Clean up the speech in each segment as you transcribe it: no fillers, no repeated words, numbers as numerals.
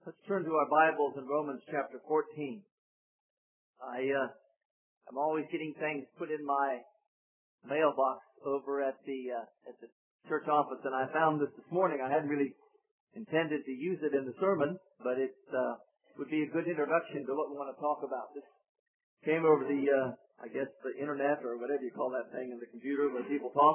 Let's turn to our Bibles in Romans chapter 14. I'm always getting things put in my mailbox over at the church office, and I found this morning. I hadn't really intended to use it in the sermon, but it would be a good introduction to what we want to talk about. This came over the internet, or whatever you call that thing in the computer where people talk.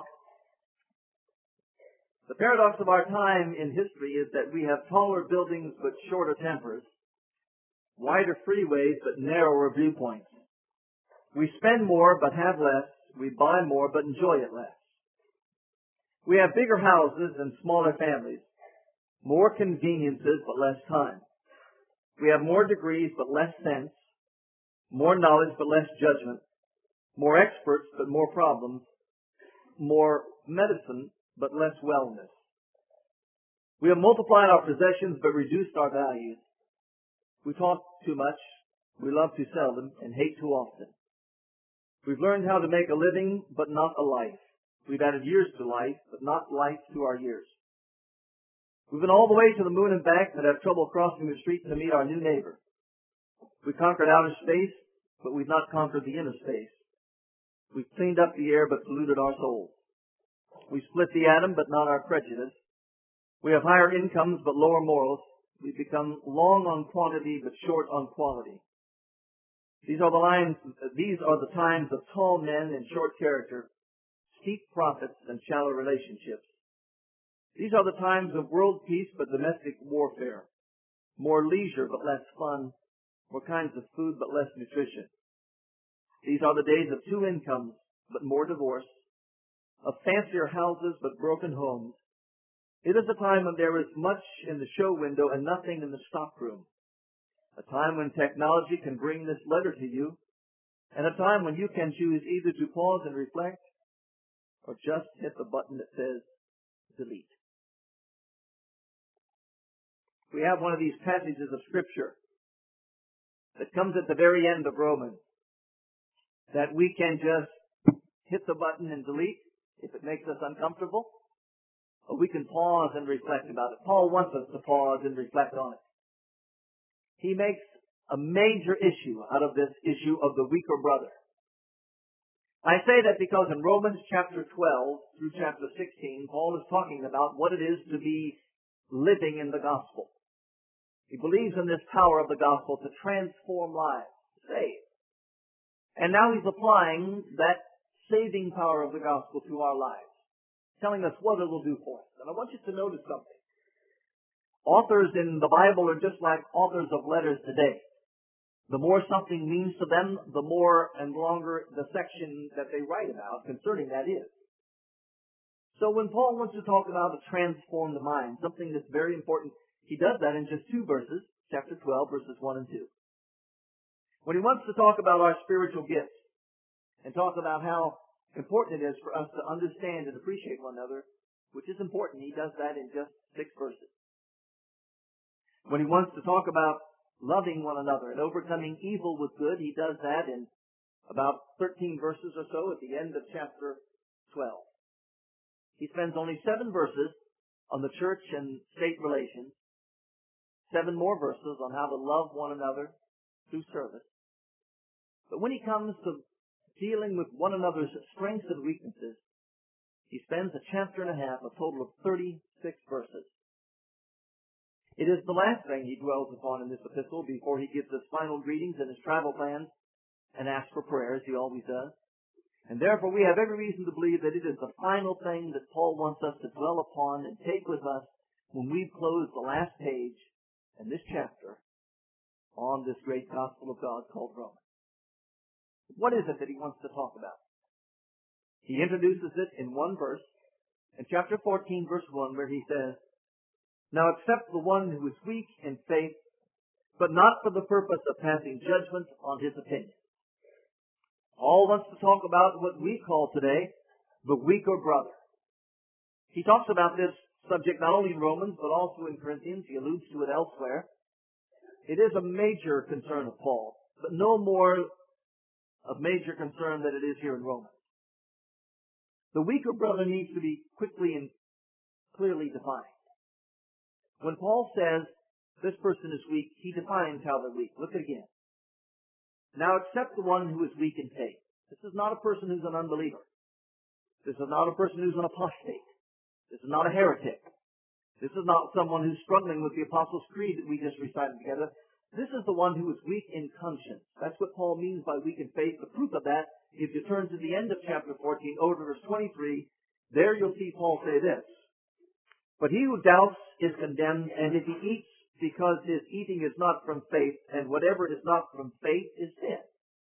The paradox of our time in history is that we have taller buildings but shorter tempers, wider freeways but narrower viewpoints. We spend more but have less. We buy more but enjoy it less. We have bigger houses and smaller families, more conveniences but less time. We have more degrees but less sense, more knowledge but less judgment, more experts but more problems, more medicine but less wellness. We have multiplied our possessions but reduced our values. We talk too much, we love too seldom, and hate too often. We've learned how to make a living but not a life. We've added years to life but not life to our years. We've been all the way to the moon and back but have trouble crossing the street to meet our new neighbor. We conquered outer space, but we've not conquered the inner space. We've cleaned up the air but polluted our souls. We split the atom, but not our prejudice. We have higher incomes, but lower morals. We've become long on quantity, but short on quality. These are the times of tall men and short character, steep profits and shallow relationships. These are the times of world peace, but domestic warfare. More leisure, but less fun. More kinds of food, but less nutrition. These are the days of two incomes, but more divorce. Of fancier houses but broken homes. It is a time when there is much in the show window and nothing in the stockroom. A time when technology can bring this letter to you, and a time when you can choose either to pause and reflect or just hit the button that says delete. We have one of these passages of Scripture that comes at the very end of Romans that we can just hit the button and delete if it makes us uncomfortable, or we can pause and reflect about it. Paul wants us to pause and reflect on it. He makes a major issue out of this issue of the weaker brother. I say that because in Romans chapter 12 through chapter 16, Paul is talking about what it is to be living in the gospel. He believes in this power of the gospel to transform lives, to save. And now he's applying that saving power of the gospel to our lives, telling us what it will do for us. And I want you to notice something. Authors in the Bible are just like authors of letters today. The more something means to them, the more and longer the section that they write about concerning that is. So when Paul wants to talk about a transformed mind, something that's very important, he does that in just two verses, chapter 12, verses 1 and 2. When he wants to talk about our spiritual gifts, and talk about how important it is for us to understand and appreciate one another, which is important. He does that in just 6 verses. When he wants to talk about loving one another and overcoming evil with good, he does that in about 13 verses or so at the end of chapter 12. He spends only 7 verses on the church and state relations, 7 more verses on how to love one another through service. But when he comes to dealing with one another's strengths and weaknesses, he spends a chapter and a half, a total of 36 verses. It is the last thing he dwells upon in this epistle before he gives us final greetings and his travel plans and asks for prayers. He always does. And therefore we have every reason to believe that it is the final thing that Paul wants us to dwell upon and take with us when we close the last page in this chapter on this great gospel of God called Romans. What is it that he wants to talk about? He introduces it in one verse, in chapter 14, verse 1, where he says, "Now accept the one who is weak in faith, but not for the purpose of passing judgment on his opinion." Paul wants to talk about what we call today the weaker brother. He talks about this subject not only in Romans, but also in Corinthians. He alludes to it elsewhere. It is a major concern of Paul, but no more of major concern than it is here in Romans. The weaker brother needs to be quickly and clearly defined. When Paul says This person is weak. He defines how they're weak. Look again. Now accept the one who is weak in faith. This is not a person who's an unbeliever. This is not a person who's an apostate. This is not a heretic. This is not someone who's struggling with the Apostles' Creed that we just recited together. This is the one who is weak in conscience. That's what Paul means by weak in faith. The proof of that, if you turn to the end of chapter 14, over to verse 23, there you'll see Paul say this. But he who doubts is condemned, and if he eats because his eating is not from faith, and whatever is not from faith is sin.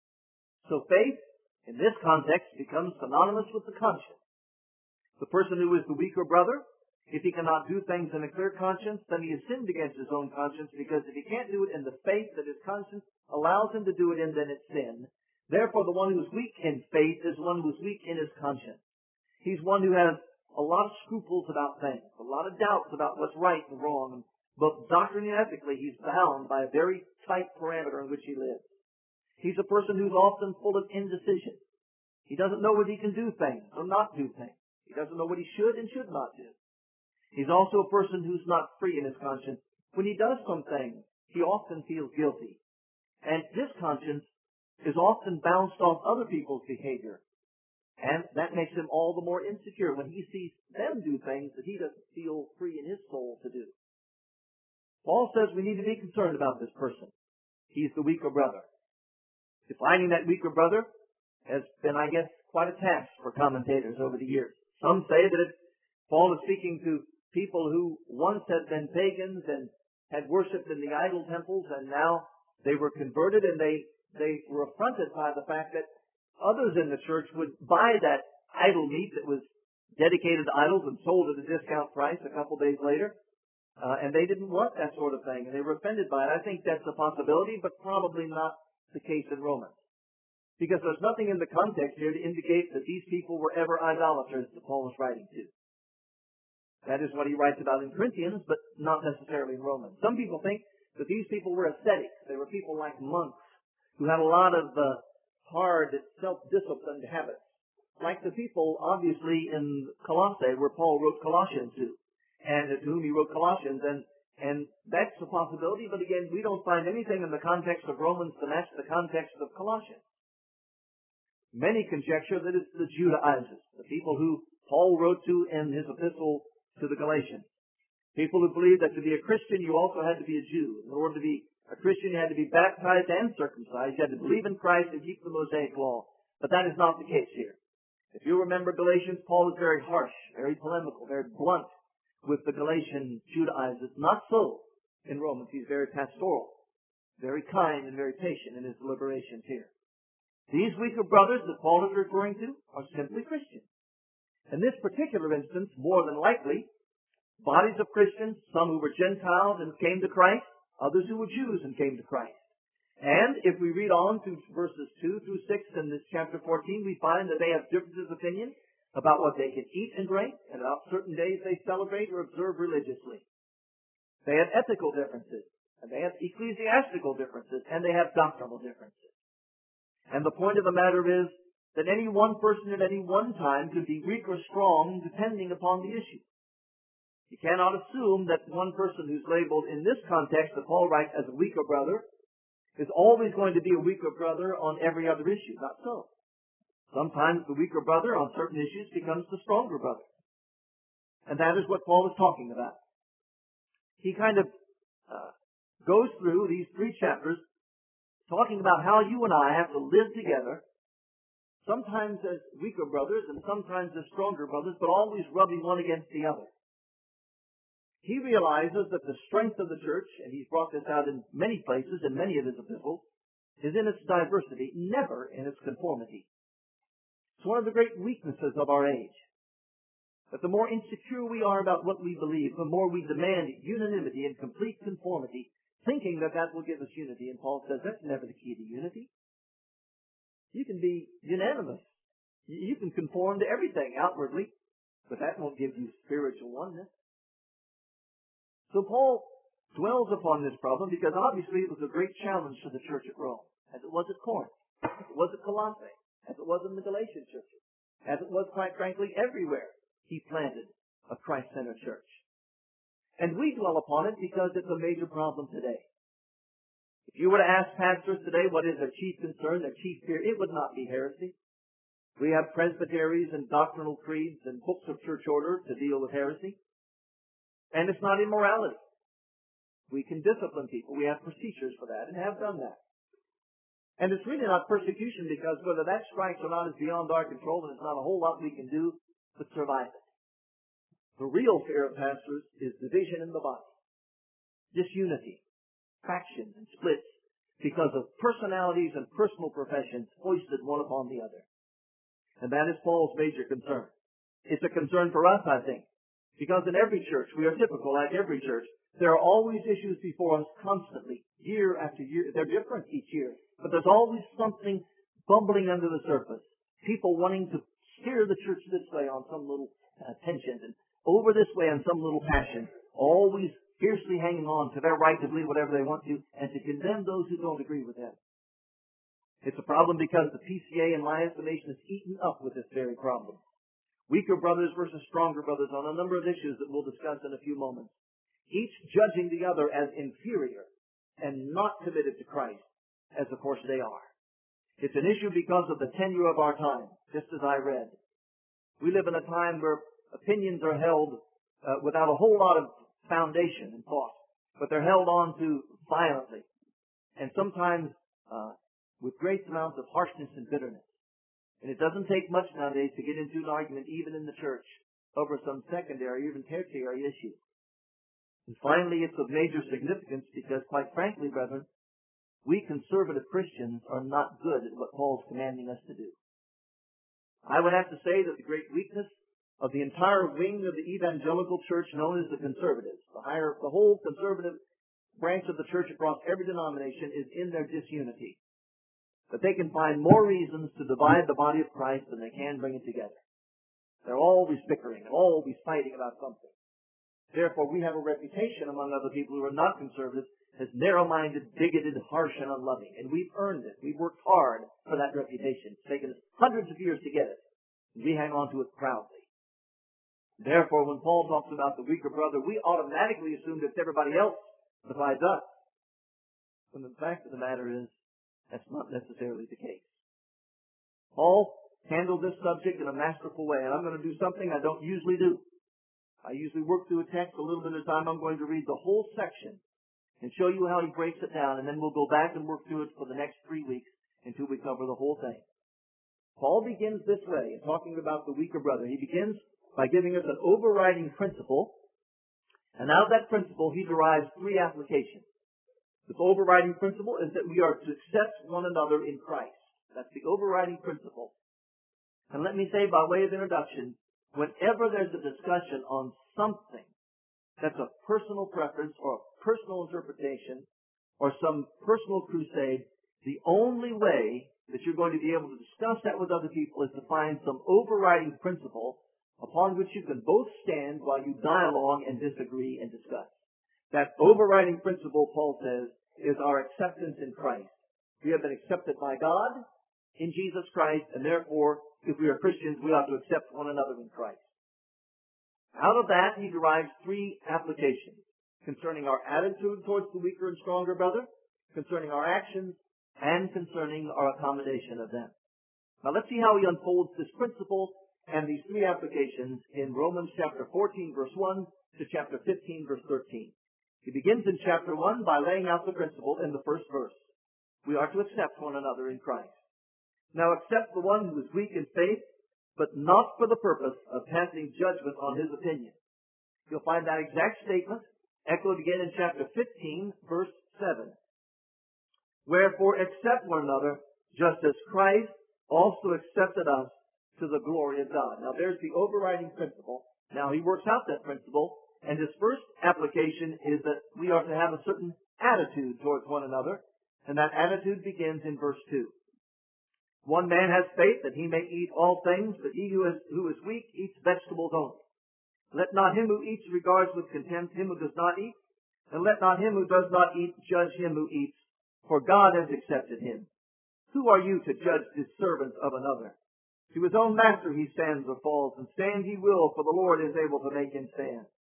So faith, in this context, becomes synonymous with the conscience. The person who is the weaker brother, if he cannot do things in a clear conscience, then he has sinned against his own conscience, because if he can't do it in the faith that his conscience allows him to do it in, then it's sin. Therefore, the one who is weak in faith is one who is weak in his conscience. He's one who has a lot of scruples about things, a lot of doubts about what's right and wrong. Both doctrinally and ethically, he's bound by a very tight parameter in which he lives. He's a person who's often full of indecision. He doesn't know whether he can do things or not do things. He doesn't know what he should and should not do. He's also a person who's not free in his conscience. When he does some things, he often feels guilty. And his conscience is often bounced off other people's behavior. And that makes him all the more insecure when he sees them do things that he doesn't feel free in his soul to do. Paul says we need to be concerned about this person. He's the weaker brother. Defining that weaker brother has been, I guess, quite a task for commentators over the years. Some say that Paul is speaking to people who once had been pagans and had worshipped in the idol temples, and now they were converted, and they were affronted by the fact that others in the church would buy that idol meat that was dedicated to idols and sold at a discount price a couple days later. And they didn't want that sort of thing, and they were offended by it. I think that's a possibility, but probably not the case in Romans. Because there's nothing in the context here to indicate that these people were ever idolaters that Paul was writing to. That is what he writes about in Corinthians, but not necessarily in Romans. Some people think that these people were ascetics. They were people like monks who had a lot of hard, self-disciplined habits. Like the people, obviously, in Colossae, where Paul wrote Colossians to, and to whom he wrote Colossians. And that's a possibility, but again, we don't find anything in the context of Romans to match the context of Colossians. Many conjecture that it's the Judaizers, the people who Paul wrote to in his epistle to the Galatians. People who believed that to be a Christian, you also had to be a Jew. In order to be a Christian, you had to be baptized and circumcised. You had to believe in Christ and keep the Mosaic law. But that is not the case here. If you remember Galatians, Paul is very harsh, very polemical, very blunt with the Galatian Judaizers. Not so in Romans. He's very pastoral, very kind and very patient in his deliberations here. These weaker brothers that Paul is referring to are simply Christians. In this particular instance, more than likely, bodies of Christians, some who were Gentiles and came to Christ, others who were Jews and came to Christ. And if we read on to verses 2 through 6 in this chapter 14, we find that they have differences of opinion about what they can eat and drink, and about certain days they celebrate or observe religiously. They have ethical differences, and they have ecclesiastical differences, and they have doctrinal differences. And the point of the matter is that any one person at any one time could be weak or strong depending upon the issue. You cannot assume that one person who's labeled in this context that Paul writes as a weaker brother is always going to be a weaker brother on every other issue. Not so. Sometimes the weaker brother on certain issues becomes the stronger brother. And that is what Paul is talking about. He kind of goes through these 3 chapters talking about how you and I have to live together, sometimes as weaker brothers and sometimes as stronger brothers, but always rubbing one against the other. He realizes that the strength of the church, and he's brought this out in many places, in many of his epistles, is in its diversity, never in its conformity. It's one of the great weaknesses of our age, that the more insecure we are about what we believe, the more we demand unanimity and complete conformity, thinking that that will give us unity. And Paul says that's never the key to unity. You can be unanimous. You can conform to everything outwardly, but that won't give you spiritual oneness. So Paul dwells upon this problem because obviously it was a great challenge to the church at Rome, as it was at Corinth, as it was at Colossae, as it was in the Galatian churches, as it was, quite frankly, everywhere he planted a Christ-centered church. And we dwell upon it because it's a major problem today. If you were to ask pastors today what is their chief concern, their chief fear, it would not be heresy. We have presbyteries and doctrinal creeds and books of church order to deal with heresy. And it's not immorality. We can discipline people. We have procedures for that and have done that. And it's really not persecution, because whether that strikes or not is beyond our control, and it's not a whole lot we can do but survive it. The real fear of pastors is division in the body, disunity, factions and splits, because of personalities and personal professions foisted one upon the other. And that is Paul's major concern. It's a concern for us, I think, because in every church, we are typical, like every church, there are always issues before us constantly, year after year. They're different each year, but there's always something bubbling under the surface. People wanting to steer the church this way on some little tension, and over this way on some little passion, always fiercely hanging on to their right to believe whatever they want to, and to condemn those who don't agree with them. It's a problem because the PCA, in my estimation, is eaten up with this very problem. Weaker brothers versus stronger brothers on a number of issues that we'll discuss in a few moments. Each judging the other as inferior and not committed to Christ, as of course they are. It's an issue because of the tenure of our time, just as I read. We live in a time where opinions are held without a whole lot of foundation and thought, but they're held on to violently, and sometimes with great amounts of harshness and bitterness. And it doesn't take much nowadays to get into an argument, even in the church, over some secondary, even tertiary issue. And finally, it's of major significance because, quite frankly, brethren, we conservative Christians are not good at what Paul's commanding us to do. I would have to say that the great weakness of the entire wing of the evangelical church known as the conservatives, the whole conservative branch of the church across every denomination, is in their disunity. That they can find more reasons to divide the body of Christ than they can bring it together. They're always bickering, always fighting about something. Therefore, we have a reputation among other people who are not conservatives as narrow-minded, bigoted, harsh, and unloving. And we've earned it. We've worked hard for that reputation. It's taken us hundreds of years to get it. And we hang on to it proudly. Therefore, when Paul talks about the weaker brother, we automatically assume it's everybody else besides us. When the fact of the matter is, that's not necessarily the case. Paul handled this subject in a masterful way, and I'm going to do something I don't usually do. I usually work through a text a little bit at a time. I'm going to read the whole section and show you how he breaks it down, and then we'll go back and work through it for the next 3 weeks until we cover the whole thing. Paul begins this way in talking about the weaker brother. He begins by giving us an overriding principle, and out of that principle he derives 3 applications. The overriding principle is that we are to accept one another in Christ. That's the overriding principle. And let me say, by way of introduction, whenever there's a discussion on something that's a personal preference or a personal interpretation or some personal crusade, the only way that you're going to be able to discuss that with other people is to find some overriding principle upon which you can both stand while you dialogue and disagree and discuss. That overriding principle, Paul says, is our acceptance in Christ. We have been accepted by God in Jesus Christ, and therefore, if we are Christians, we ought to accept one another in Christ. Out of that, he derives 3 applications concerning our attitude towards the weaker and stronger brother, concerning our actions, and concerning our accommodation of them. Now let's see how he unfolds this principle and these 3 applications in Romans chapter 14, verse 1 to chapter 15, verse 13. He begins in chapter 1 by laying out the principle in the first verse. We are to accept one another in Christ. Now accept the one who is weak in faith, but not for the purpose of passing judgment on his opinion. You'll find that exact statement echoed again in chapter 15, verse 7. Wherefore accept one another, just as Christ also accepted us to the glory of God. Now there's the overriding principle. Now he works out that principle, and his first application is that we are to have a certain attitude towards one another, and that attitude begins in verse 2. One man has faith that he may eat all things, but he who is weak eats vegetables only. Let not him who eats regards with contempt him who does not eat, and let not him who does not eat judge him who eats, for God has accepted him. Who are you to judge the servant of another? To his own master he stands or falls, and stand he will, for the Lord is able to make him stand.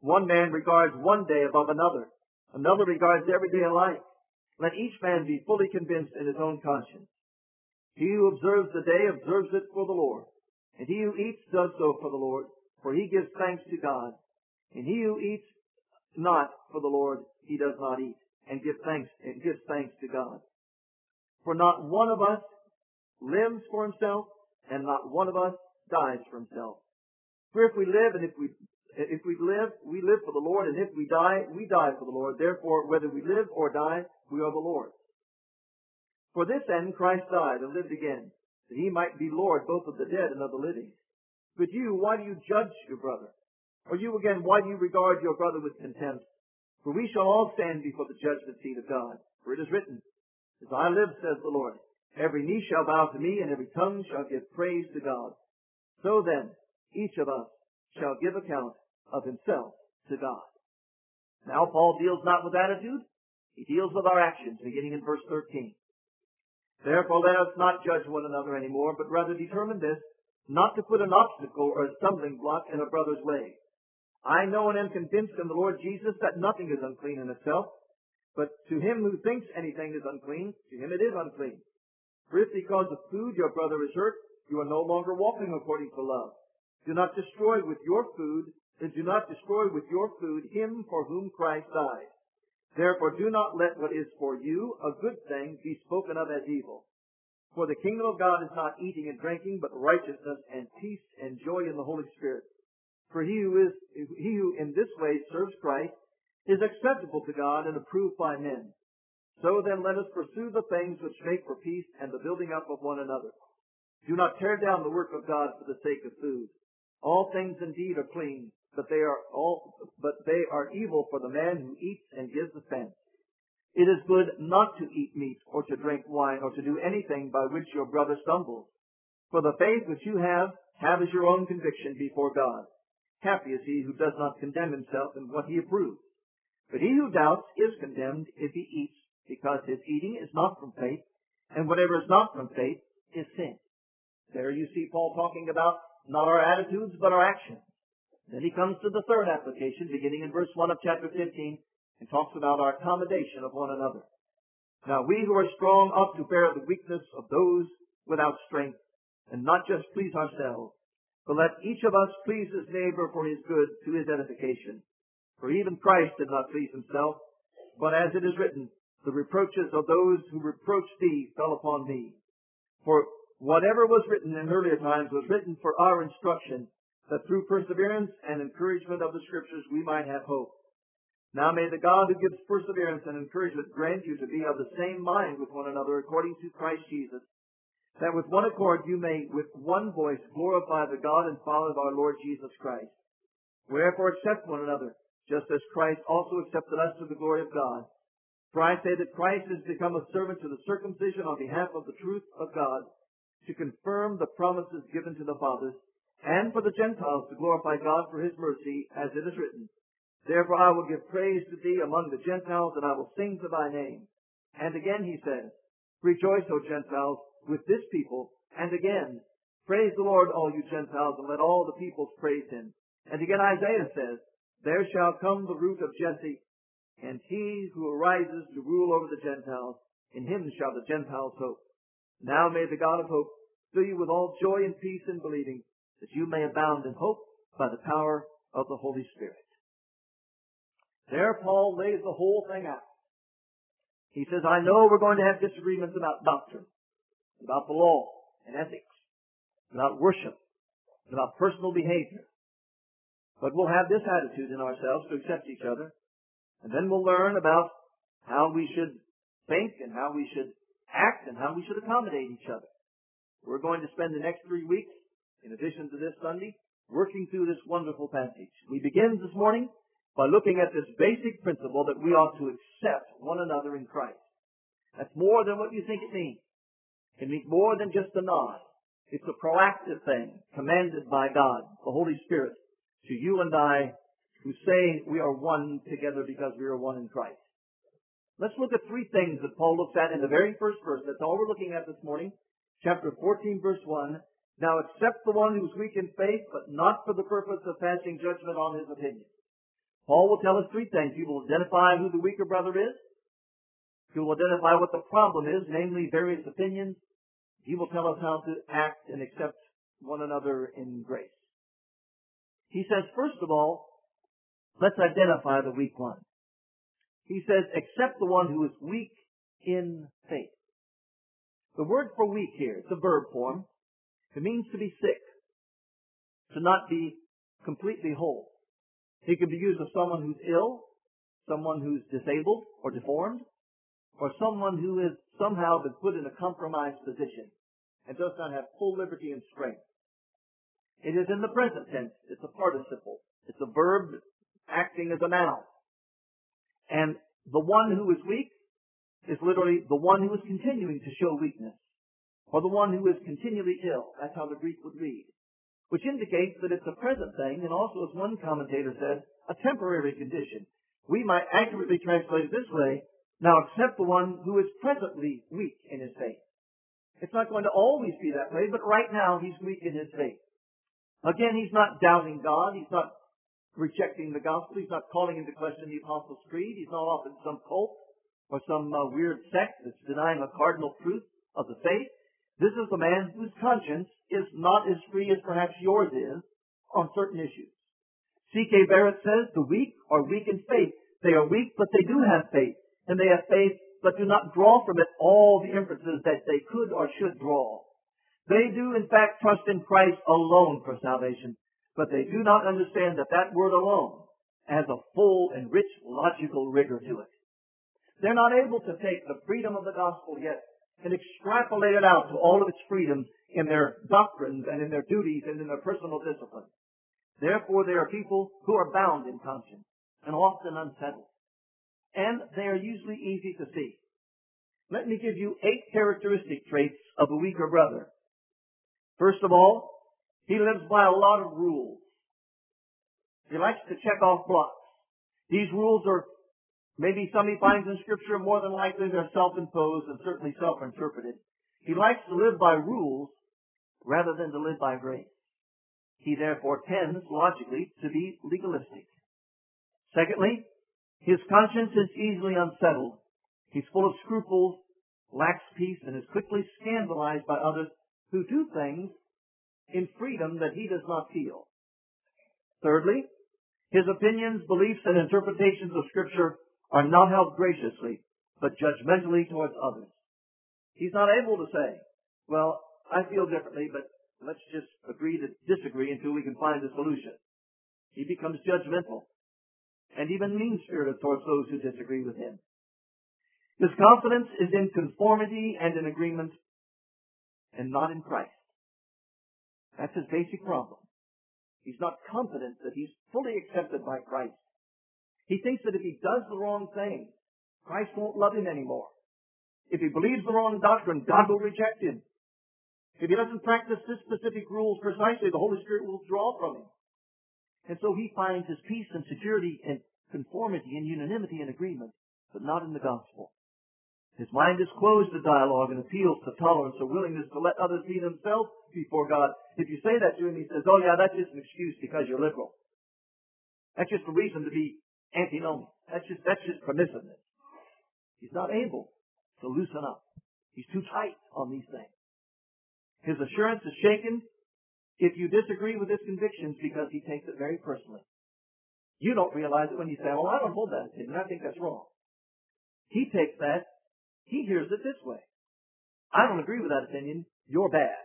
One man regards one day above another. Another regards every day alike. Let each man be fully convinced in his own conscience. He who observes the day observes it for the Lord. And he who eats does so for the Lord, for he gives thanks to God. And he who eats not for the Lord, he does not eat, and gives thanks to God. For not one of us lives for himself, and not one of us dies for himself. For if we live, we live for the Lord, and if we die for the Lord. Therefore, whether we live or die, we are the Lord's. For this end Christ died and lived again, that he might be Lord both of the dead and of the living. But you, why do you judge your brother? Or you again, why do you regard your brother with contempt? For we shall all stand before the judgment seat of God. For it is written, As I live, says the Lord, every knee shall bow to me, and every tongue shall give praise to God. So then, each of us shall give account of himself to God. Now Paul deals not with attitude, he deals with our actions, beginning in verse 13. Therefore let us not judge one another anymore, but rather determine this, not to put an obstacle or a stumbling block in a brother's way. I know and am convinced in the Lord Jesus that nothing is unclean in itself, but to him who thinks anything is unclean, to him it is unclean. For if because of food your brother is hurt, you are no longer walking according to love. Do not destroy with your food him for whom Christ died. Therefore do not let what is for you a good thing be spoken of as evil. For the kingdom of God is not eating and drinking, but righteousness and peace and joy in the Holy Spirit. For he who in this way serves Christ is acceptable to God and approved by men. So then let us pursue the things which make for peace and the building up of one another. Do not tear down the work of God for the sake of food. All things indeed are clean, but they are evil for the man who eats and gives offense. It is good not to eat meat or to drink wine or to do anything by which your brother stumbles. For the faith which you have as your own conviction before God. Happy is he who does not condemn himself in what he approves. But he who doubts is condemned if he eats, because his eating is not from faith, and whatever is not from faith is sin. There you see Paul talking about not our attitudes, but our actions. Then he comes to the third application, beginning in verse 1 of chapter 15, and talks about our accommodation of one another. Now we who are strong ought to bear the weakness of those without strength, and not just please ourselves, but let each of us please his neighbor for his good, to his edification. For even Christ did not please himself, but as it is written, the reproaches of those who reproached thee fell upon me. For whatever was written in earlier times was written for our instruction, that through perseverance and encouragement of the Scriptures we might have hope. Now may the God who gives perseverance and encouragement grant you to be of the same mind with one another according to Christ Jesus, that with one accord you may with one voice glorify the God and Father of our Lord Jesus Christ. Wherefore accept one another, just as Christ also accepted us to the glory of God. For I say that Christ has become a servant to the circumcision on behalf of the truth of God, to confirm the promises given to the fathers, and for the Gentiles to glorify God for his mercy, as it is written, Therefore I will give praise to thee among the Gentiles, and I will sing to thy name. And again he says, Rejoice, O Gentiles, with this people. And again, Praise the Lord, all you Gentiles, and let all the peoples praise him. And again Isaiah says, There shall come the root of Jesse, and he who arises to rule over the Gentiles, in him shall the Gentiles hope. Now may the God of hope fill you with all joy and peace in believing, that you may abound in hope by the power of the Holy Spirit. There Paul lays the whole thing out. He says, I know we're going to have disagreements about doctrine, about the law and ethics, about worship, about personal behavior. But we'll have this attitude in ourselves to accept each other. And then we'll learn about how we should think and how we should act and how we should accommodate each other. We're going to spend the next 3 weeks, in addition to this Sunday, working through this wonderful passage. We begin this morning by looking at this basic principle that we ought to accept one another in Christ. That's more than what you think it means. It means more than just a nod. It's a proactive thing, commanded by God, the Holy Spirit, to you and I, who say we are one together because we are one in Christ. Let's look at 3 things that Paul looks at in the very first verse. That's all we're looking at this morning. Chapter 14, verse 1. Now accept the one who's weak in faith, but not for the purpose of passing judgment on his opinion. Paul will tell us three things. He will identify who the weaker brother is. He will identify what the problem is, namely various opinions. He will tell us how to act and accept one another in grace. He says, first of all, let's identify the weak one. He says, accept the one who is weak in faith. The word for weak here, it's a verb form. It means to be sick, to not be completely whole. It can be used of someone who's ill, someone who's disabled or deformed, or someone who has somehow been put in a compromised position and does not have full liberty and strength. It is in the present tense. It's a participle. It's a verb acting as a noun. And the one who is weak is literally the one who is continuing to show weakness, or the one who is continually ill. That's how the Greek would read, which indicates that it's a present thing, and also, as one commentator said, a temporary condition. We might accurately translate it this way: now accept the one who is presently weak in his faith. It's not going to always be that way, but right now he's weak in his faith. Again, he's not doubting God. He's not rejecting the gospel. He's not calling into question the Apostles' Creed. He's not off in some cult or some weird sect that's denying a cardinal truth of the faith. This is the man whose conscience is not as free as perhaps yours is on certain issues. C.K. Barrett says the weak are weak in faith. They are weak, but they do have faith. And they have faith, but do not draw from it all the inferences that they could or should draw. They do, in fact, trust in Christ alone for salvation, but they do not understand that that word alone has a full and rich logical rigor to it. They're not able to take the freedom of the gospel yet and extrapolate it out to all of its freedoms in their doctrines and in their duties and in their personal discipline. Therefore, they are people who are bound in conscience and often unsettled. And they are usually easy to see. Let me give you 8 characteristic traits of a weaker brother. First of all, he lives by a lot of rules. He likes to check off blocks. These rules are maybe some he finds in Scripture. More than likely they're self-imposed and certainly self-interpreted. He likes to live by rules rather than to live by grace. He therefore tends, logically, to be legalistic. Secondly, his conscience is easily unsettled. He's full of scruples, lacks peace, and is quickly scandalized by others who do things in freedom that he does not feel. Thirdly, his opinions, beliefs, and interpretations of Scripture are not held graciously, but judgmentally towards others. He's not able to say, well, I feel differently, but let's just agree to disagree until we can find a solution. He becomes judgmental and even mean-spirited towards those who disagree with him. His confidence is in conformity and in agreement and not in Christ. That's his basic problem. He's not confident that he's fully accepted by Christ. He thinks that if he does the wrong thing, Christ won't love him anymore. If he believes the wrong doctrine, God will reject him. If he doesn't practice this specific rules precisely, the Holy Spirit will withdraw from him. And so he finds his peace and security in conformity and unanimity and agreement, but not in the gospel. His mind is closed to dialogue and appeals to tolerance or willingness to let others see themselves before God. If you say that to him, he says, oh yeah, that's just an excuse because you're liberal. That's just a reason to be antinomian. That's just permissiveness. He's not able to loosen up. He's too tight on these things. His assurance is shaken if you disagree with his convictions because he takes it very personally. You don't realize it when you say, well, I don't hold that opinion. I think that's wrong. He takes that. He hears it this way. I don't agree with that opinion. You're bad.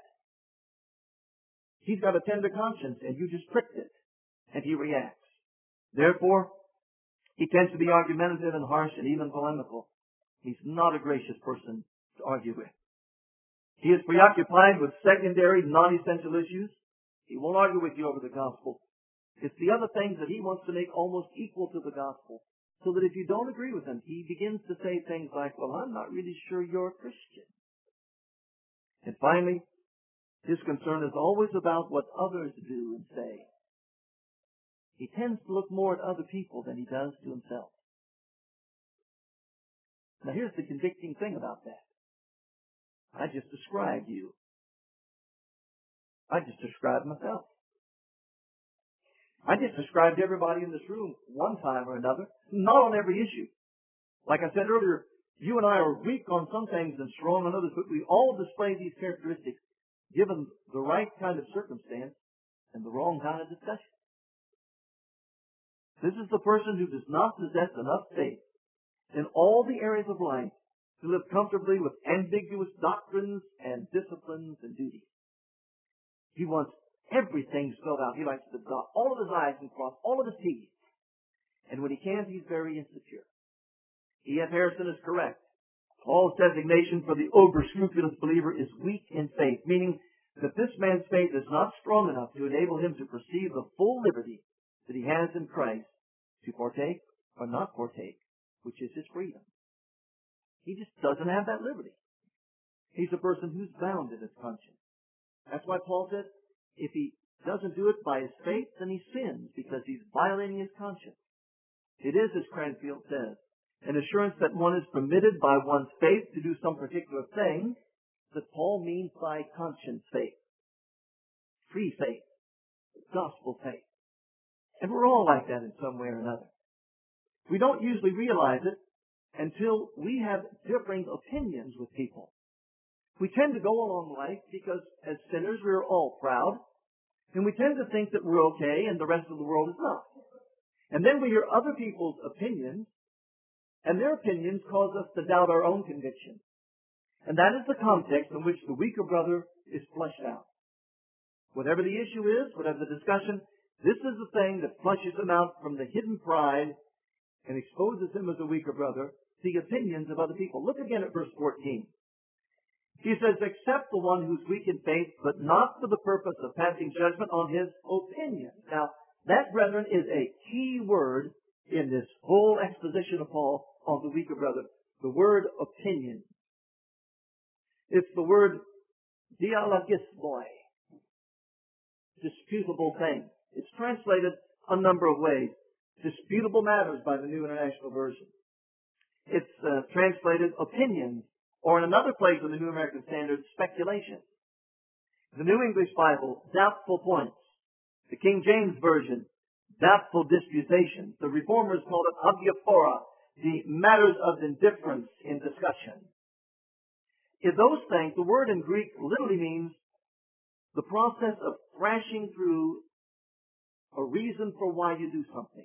He's got a tender conscience, and you just pricked it, and he reacts. Therefore, he tends to be argumentative and harsh and even polemical. He's not a gracious person to argue with. He is preoccupied with secondary, non-essential issues. He won't argue with you over the gospel. It's the other things that he wants to make almost equal to the gospel. So that if you don't agree with him, he begins to say things like, well, I'm not really sure you're a Christian. And finally, his concern is always about what others do and say. He tends to look more at other people than he does to himself. Now here's the convicting thing about that. I just described you. I just described myself. I just described everybody in this room one time or another, not on every issue. Like I said earlier, you and I are weak on some things and strong on others, but we all display these characteristics given the right kind of circumstance and the wrong kind of discussion. This is the person who does not possess enough faith in all the areas of life to live comfortably with ambiguous doctrines and disciplines and duties. He wants everything spelled out. He likes to dot all of his I's and cross all of his T's. And when he can't, he's very insecure. E.F. Harrison is correct. Paul's designation for the over-scrupulous believer is weak in faith, meaning that this man's faith is not strong enough to enable him to perceive the full liberty that he has in Christ to partake or not partake, which is his freedom. He just doesn't have that liberty. He's a person who's bound in his conscience. That's why Paul said, if he doesn't do it by his faith, then he sins because he's violating his conscience. It is, as Cranfield says, an assurance that one is permitted by one's faith to do some particular thing that Paul means by conscience faith, free faith, gospel faith. And we're all like that in some way or another. We don't usually realize it until we have differing opinions with people. We tend to go along life because as sinners we're all proud, and we tend to think that we're okay and the rest of the world is not. And then we hear other people's opinions, and their opinions cause us to doubt our own conviction. And that is the context in which the weaker brother is flushed out. Whatever the issue is, whatever the discussion, this is the thing that flushes him out from the hidden pride and exposes him as a weaker brother to the opinions of other people. Look again at verse 14. He says, "Accept the one who's weak in faith, but not for the purpose of passing judgment on his opinion." Now, that, brethren, is a key word in this whole exposition of Paul on the weaker brother. The word opinion. It's the word dialogismoi, disputable thing. It's translated a number of ways. Disputable matters by the New International Version. It's translated opinions, or in another place in the New American Standard, speculation. The New English Bible, doubtful points. The King James Version, doubtful disputations. The Reformers call it adiaphora, the matters of indifference in discussion. In those things, the word in Greek literally means the process of thrashing through a reason for why you do something.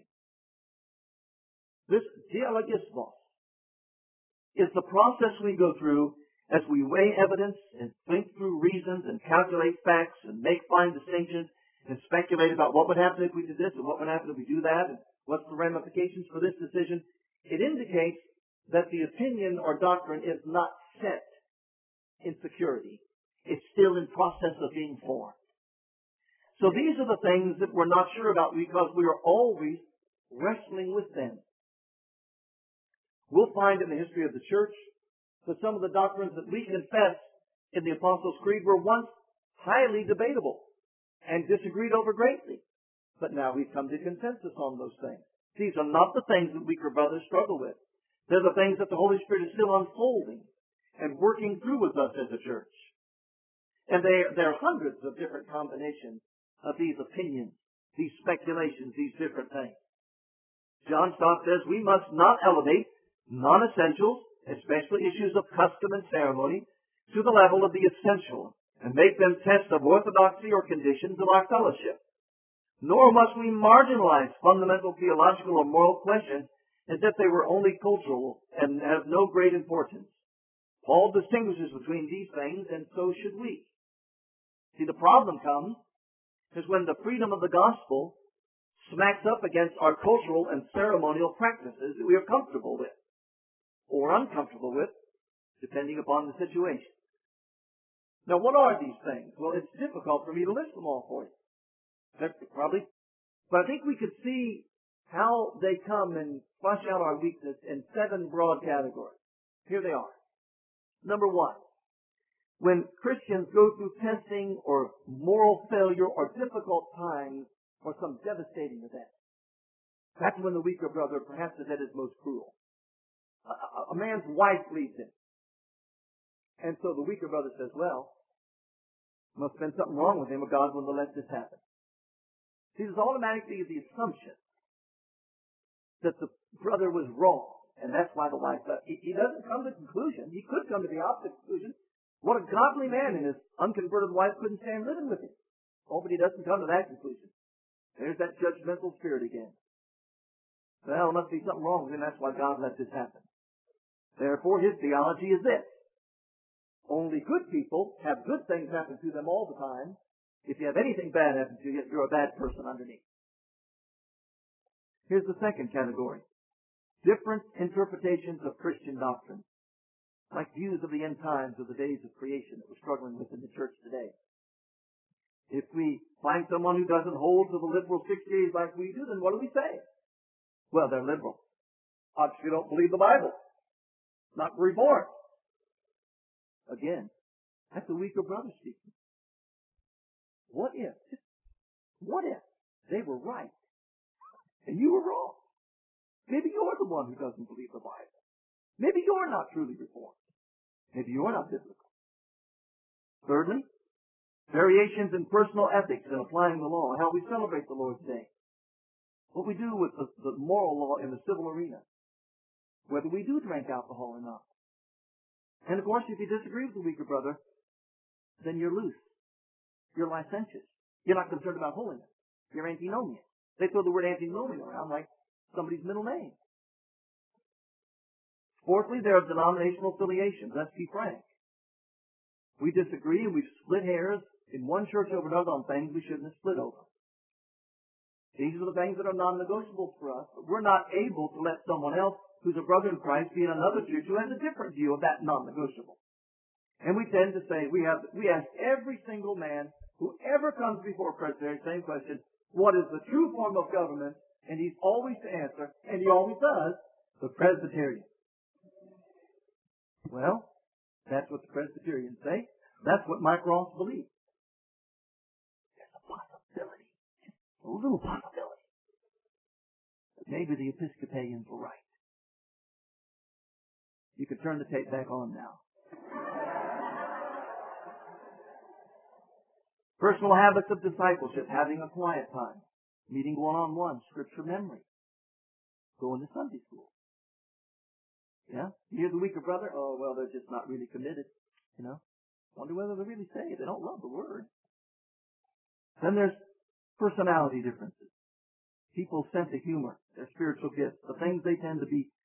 This dialogismos is the process we go through as we weigh evidence and think through reasons and calculate facts and make fine distinctions and speculate about what would happen if we did this and what would happen if we do that and what's the ramifications for this decision. It indicates that the opinion or doctrine is not set in security. It's still in process of being formed. So these are the things that we're not sure about because we are always wrestling with them. We'll find in the history of the church that some of the doctrines that we confess in the Apostles' Creed were once highly debatable and disagreed over greatly. But now we've come to consensus on those things. These are not the things that weaker brothers struggle with. They're the things that the Holy Spirit is still unfolding and working through with us as a church. And there are hundreds of different combinations of these opinions, these speculations, these different things. John Stott says we must not elevate non-essentials, especially issues of custom and ceremony, to the level of the essential and make them tests of orthodoxy or conditions of our fellowship. Nor must we marginalize fundamental theological or moral questions as if they were only cultural and have no great importance. Paul distinguishes between these things, and so should we. See, the problem comes is when the freedom of the gospel smacks up against our cultural and ceremonial practices that we are comfortable with or uncomfortable with, depending upon the situation. Now, what are these things? Well, it's difficult for me to list them all for you. But I think we could see how they come and flush out our weakness in 7 broad categories. Here they are. Number 1, when Christians go through testing or moral failure or difficult times or some devastating event, that's when the weaker brother perhaps is at his most cruel. A man's wife leaves him. And so the weaker brother says, well, must have been something wrong with him or God wouldn't have let this happen. See, there's automatically the assumption that the brother was wrong, and that's why the wife left. He doesn't come to the conclusion. He could come to the opposite conclusion. What a godly man, and his unconverted wife couldn't stand living with him. Oh, but he doesn't come to that conclusion. There's that judgmental spirit again. Well, there must be something wrong with him. That's why God let this happen. Therefore, his theology is this. Only good people have good things happen to them all the time. If you have anything bad happen to you, you're a bad person underneath. Here's the second category. Different interpretations of Christian doctrine. Like views of the end times or the days of creation that we're struggling with in the church today. If we find someone who doesn't hold to the liberal 6 days like we do, then what do we say? Well, they're liberal. Obviously don't believe the Bible. Not reborn. Again, that's a weaker brother speaking. What if they were right and you were wrong? Maybe you're the one who doesn't believe the Bible. Maybe you're not truly reformed. Maybe you're not biblical. Thirdly, variations in personal ethics in applying the law, how we celebrate the Lord's Day. What we do with the moral law in the civil arena. Whether we do drink alcohol or not. And of course, if you disagree with the weaker brother, then you're loose. You're licentious. You're not concerned about holiness. You're antinomian. They throw the word antinomian around like somebody's middle name. Fourthly, there are denominational affiliations. Let's be frank. We disagree and we've split hairs in one church over another on things we shouldn't have split over. These are the things that are non-negotiables for us, but we're not able to let someone else who's a brother in Christ be in another church who has a different view of that non-negotiable. And we tend to say, we ask every single man who ever comes before Presbytery, same question, what is the true form of government? And he's always to answer, and he always does, the Presbyterian. Well, that's what the Presbyterians say. That's what Mike Ross believes. There's a possibility, a little possibility, that maybe the Episcopalians were right. You can turn the tape back on now. Personal habits of discipleship, having a quiet time, meeting one-on-one, scripture memory, going to Sunday school. Yeah? You hear the weaker brother? Oh, well, they're just not really committed. You know? Wonder whether they're really saved. They don't love the Word. Then there's personality differences. People's sense of humor, their spiritual gifts, the things they tend to be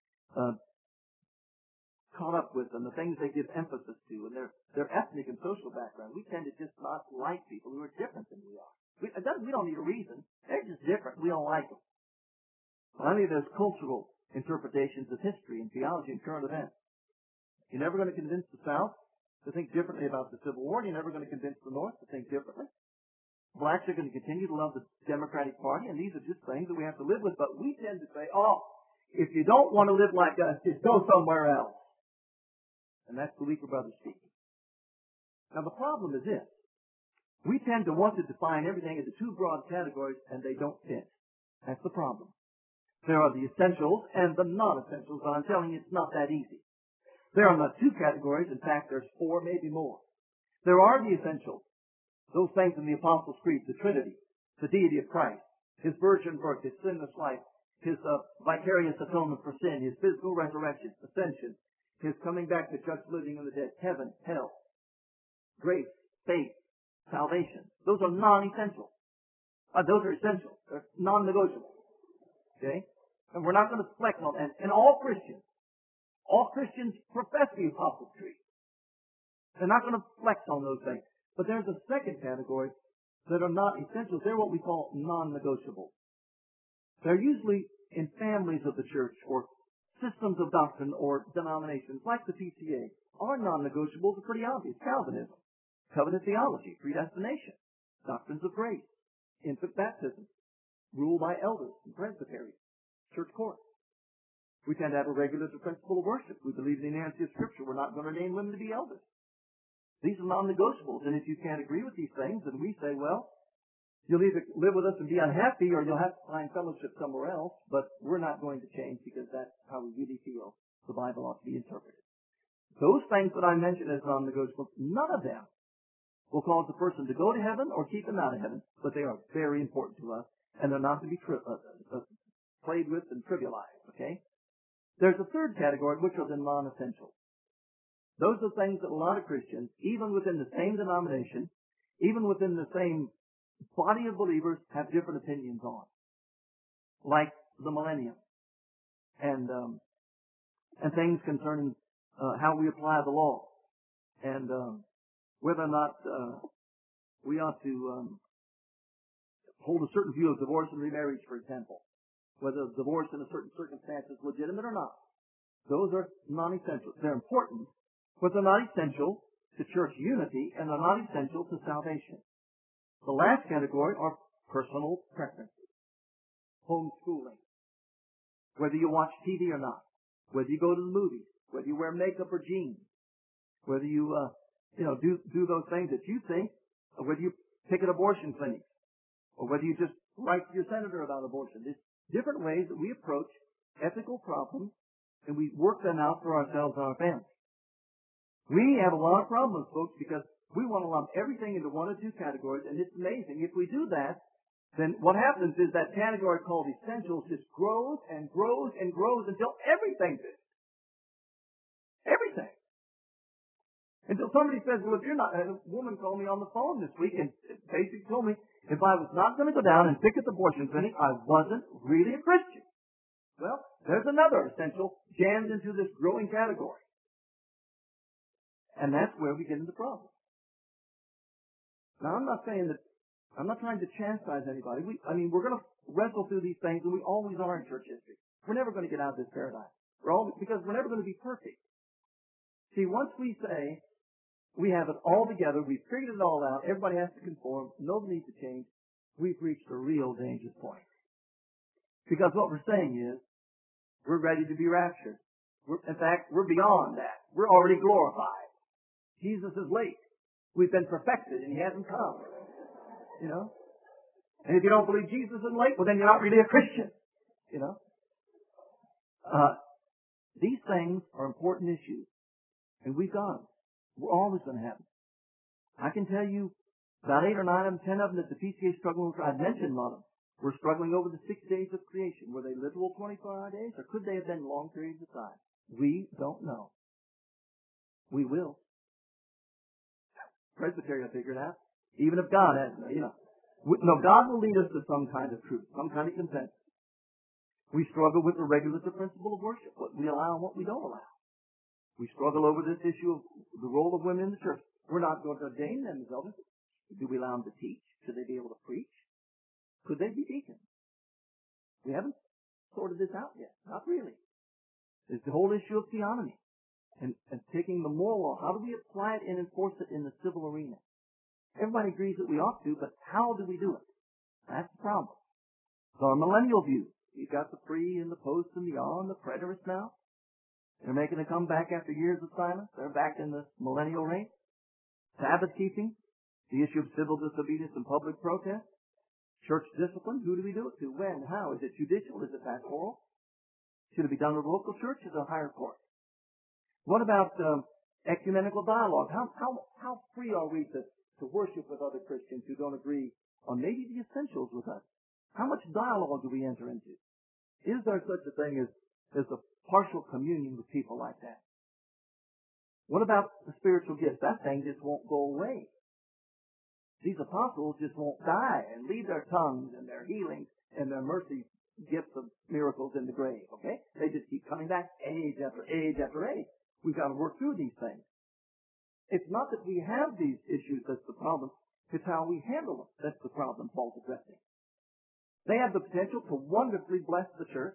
caught up with, and the things they give emphasis to, and their ethnic and social background. We tend to just not like people who are different than we are. We don't need a reason. They're just different. We don't like them. Finally, there's cultural interpretations of history and theology and current events. You're never going to convince the South to think differently about the Civil War. You're never going to convince the North to think differently. Blacks are going to continue to love the Democratic Party, and these are just things that we have to live with. But we tend to say, oh, if you don't want to live like us, just go somewhere else. And that's the weaker brother speaking. Now, the problem is this. We tend to want to define everything into two broad categories, and they don't fit. That's the problem. There are the essentials and the non-essentials, but I'm telling you, it's not that easy. There are not two categories. In fact, there's four, maybe more. There are the essentials. Those things in the Apostles' Creed, the Trinity, the deity of Christ, His virgin birth, His sinless life, His vicarious atonement for sin, His physical resurrection, ascension, His coming back to judge living and the dead, heaven, hell, grace, faith, salvation. Those are non-essential. Those are essential. They're non-negotiable. Okay? And we're not going to flex on that. And all Christians profess the Apostles' Creed. They're not going to flex on those things. But there's a second category that are not essentials. They're what we call non-negotiable. They're usually in families of the church or systems of doctrine or denominations like the PCA. Our non-negotiables are pretty obvious. Calvinism, covenant theology, predestination, doctrines of grace, infant baptism, rule by elders and presbyteries, church court. We tend to have a regulative principle of worship. We believe in the inerrancy of Scripture. We're not going to ordain women to be elders. These are non-negotiables, and if you can't agree with these things, then we say, well, you'll either live with us and be unhappy, or you'll have to find fellowship somewhere else, but we're not going to change because that's how we really feel the Bible ought to be interpreted. Those things that I mentioned as non-negotiables, none of them will cause a person to go to heaven or keep them out of heaven, but they are very important to us, and they're not to be played with and trivialized, okay? There's a third category, which are the non-essentials. Those are things that a lot of Christians, even within the same denomination, even within the same body of believers, have different opinions on. Like the millennium and things concerning how we apply the law, and whether or not we ought to hold a certain view of divorce and remarriage, for example, whether divorce in a certain circumstance is legitimate or not. Those are non-essentials. They're important, but they're not essential to church unity, and they're not essential to salvation. The last category are personal preferences. Homeschooling. Whether you watch TV or not. Whether you go to the movies. Whether you wear makeup or jeans. Whether you, do those things that you think, or whether you pick an abortion clinic. Or whether you just write to your senator about abortion. There's different ways that we approach ethical problems, and we work them out for ourselves and our families. We have a lot of problems, folks, because we want to lump everything into one or two categories, and it's amazing. If we do that, then what happens is that category called essentials just grows and grows and grows until everything fits. Everything. Until somebody says, well, if you're not, a woman called me on the phone this week and basically told me if I was not going to go down and pick at the abortion clinic, I wasn't really a Christian. Well, there's another essential jammed into this growing category. And that's where we get into problems. Now, I'm not saying that, I'm not trying to chastise anybody. We're going to wrestle through these things, and we always are in church history. We're never going to get out of this paradigm. Because we're never going to be perfect. See, once we say we have it all together, we've figured it all out, everybody has to conform, nobody needs to change, we've reached a real dangerous point. Because what we're saying is, we're ready to be raptured. In fact, we're beyond that. We're already glorified. Jesus is late. We've been perfected and He hasn't come. And if you don't believe Jesus is late, well then you're not really a Christian. These things are important issues. And we've got them. We're always going to have them. I can tell you about 8 or 9 of them, 10 of them that the PCA is struggling with. I've mentioned one of them. We're struggling over the 6 days of creation. Were they literal 24-hour days, or could they have been long periods of time? We don't know. We will. Presbytery will figure it out. Even if God has, No, God will lead us to some kind of truth, some kind of consensus. We struggle with the regulative principle of worship, what we allow and what we don't allow. We struggle over this issue of the role of women in the church. We're not going to ordain them as elders. Do we allow them to teach? Should they be able to preach? Could they be deacons? We haven't sorted this out yet. Not really. There's the whole issue of theonomy. And taking the moral law, how do we apply it and enforce it in the civil arena? Everybody agrees that we ought to, but how do we do it? That's the problem. So our millennial view, you've got the pre and the post and the on, the preterists now. They're making a comeback after years of silence. They're back in the millennial reign. Sabbath keeping, the issue of civil disobedience and public protest. Church discipline, who do we do it to? When? How? Is it judicial? Is it pastoral? Should it be done with a local church or a higher court? What about ecumenical dialogue? How free are we to worship with other Christians who don't agree on maybe the essentials with us? How much dialogue do we enter into? Is there such a thing as a partial communion with people like that? What about the spiritual gifts? That thing just won't go away. These apostles just won't die and leave their tongues and their healings and their mercy gifts of miracles in the grave, okay? They just keep coming back age after age after age. We've got to work through these things. It's not that we have these issues that's the problem. It's how we handle them that's the problem Paul's addressing. They have the potential to wonderfully bless the church,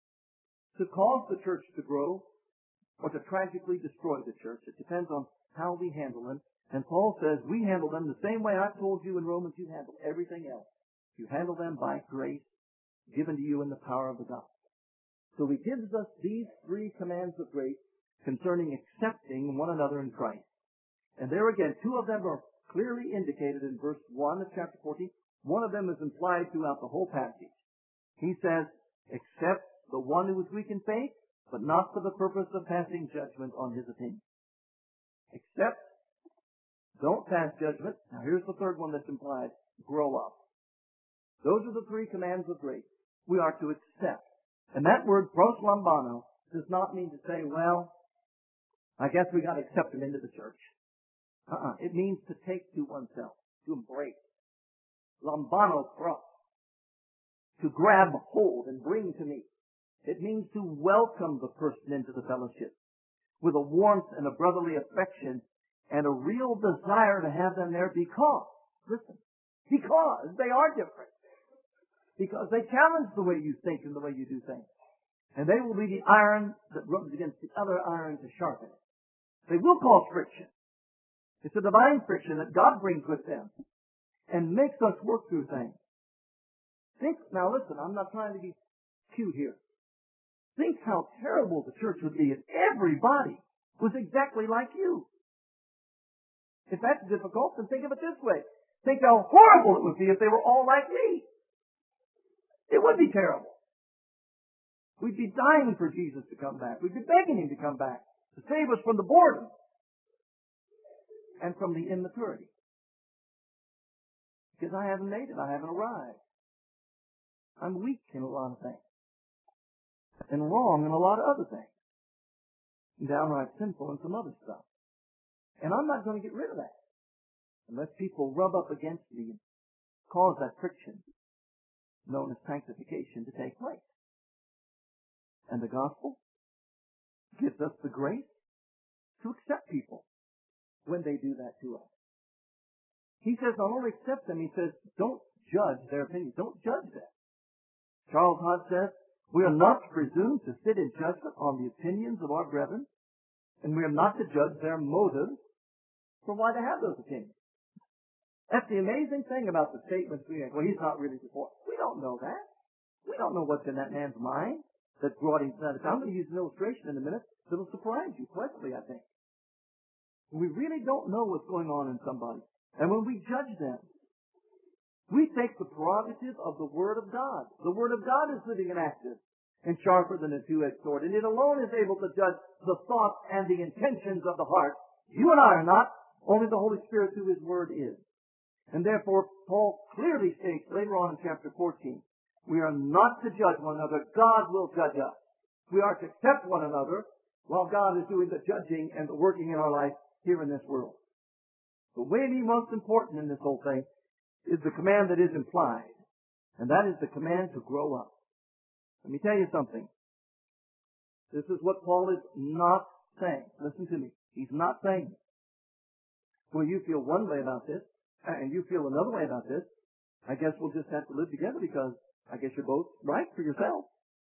to cause the church to grow, or to tragically destroy the church. It depends on how we handle them. And Paul says we handle them the same way I've told you in Romans you handle everything else. You handle them by grace given to you in the power of the gospel. So he gives us these 3 commands of grace concerning accepting one another in Christ. And there again, 2 of them are clearly indicated in verse 1 of chapter 14. One of them is implied throughout the whole passage. He says, accept the one who is weak in faith, but not for the purpose of passing judgment on his opinion. Accept, don't pass judgment. Now here's the third one that's implied, grow up. Those are the three commands of grace. We are to accept. And that word, proslambano, does not mean to say, well, I guess we got to accept him into the church. It means to take to oneself, to embrace. Lambano cross. To grab hold and bring to me. It means to welcome the person into the fellowship with a warmth and a brotherly affection and a real desire to have them there because they are different. Because they challenge the way you think and the way you do things. And they will be the iron that rubs against the other iron to sharpen it. They will cause friction. It's a divine friction that God brings with them and makes us work through things. Now listen, I'm not trying to be cute here. Think how terrible the church would be if everybody was exactly like you. If that's difficult, then think of it this way. Think how horrible it would be if they were all like me. It would be terrible. We'd be dying for Jesus to come back. We'd be begging Him to come back, to save us from the boredom and from the immaturity. Because I haven't made it. I haven't arrived. I'm weak in a lot of things. And wrong in a lot of other things. And downright sinful in some other stuff. And I'm not going to get rid of that unless people rub up against me and cause that friction known as sanctification to take place. And the gospel gives us the grace to accept people when they do that to us. He says not only accept them, he says don't judge their opinions. Don't judge them. Charles Hodge says, we are not to presume to sit in judgment on the opinions of our brethren, and we are not to judge their motives for why they have those opinions. That's the amazing thing about the statements we make. Well, he's not really reformed. We don't know that. We don't know what's in that man's mind that brought him to that. I'm going to use an illustration in a minute that'll surprise you pleasantly, I think. We really don't know what's going on in somebody. And when we judge them, we take the prerogative of the Word of God. The Word of God is living and active and sharper than a two-edged sword. And it alone is able to judge the thoughts and the intentions of the heart. You and I are not. Only the Holy Spirit through His Word is. And therefore, Paul clearly states later on in chapter 14, we are not to judge one another. God will judge us. We are to accept one another while God is doing the judging and the working in our life here in this world. The maybe most important in this whole thing is the command that is implied, and that is the command to grow up. Let me tell you something. This is what Paul is not saying. Listen to me. He's not saying, well, you feel one way about this, and you feel another way about this. I guess we'll just have to live together because I guess you're both right for yourself.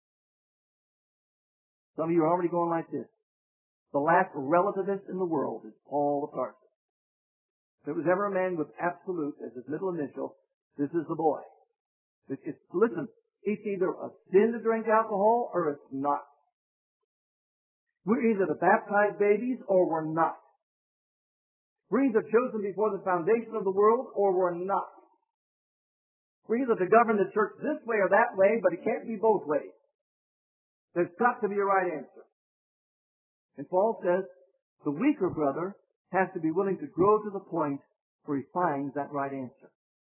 Some of you are already going like this. The last relativist in the world is Paul of Tarsus. If there was ever a man with absolute as his middle initial, this is the boy. Listen, it's either a sin to drink alcohol or it's not. We're either the baptized babies or we're not. We're either chosen before the foundation of the world or we're not. We're either to govern the church this way or that way, but it can't be both ways. There's got to be a right answer. And Paul says the weaker brother has to be willing to grow to the point where he finds that right answer.